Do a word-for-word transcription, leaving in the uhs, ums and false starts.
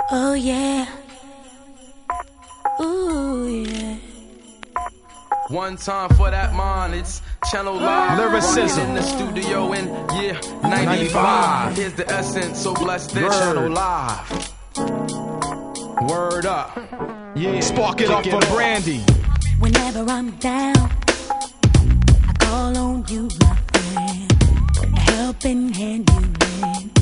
Oh yeah. Ooh yeah. One time for that man, it's Channel Live. Lyricism in the studio in year ninety-five. Here's the essence, so blessed this Channel Live. Word up. Yeah. Spark it up for Brandy. Whenever I'm down, I call on you, my friend. A helping hand you lend.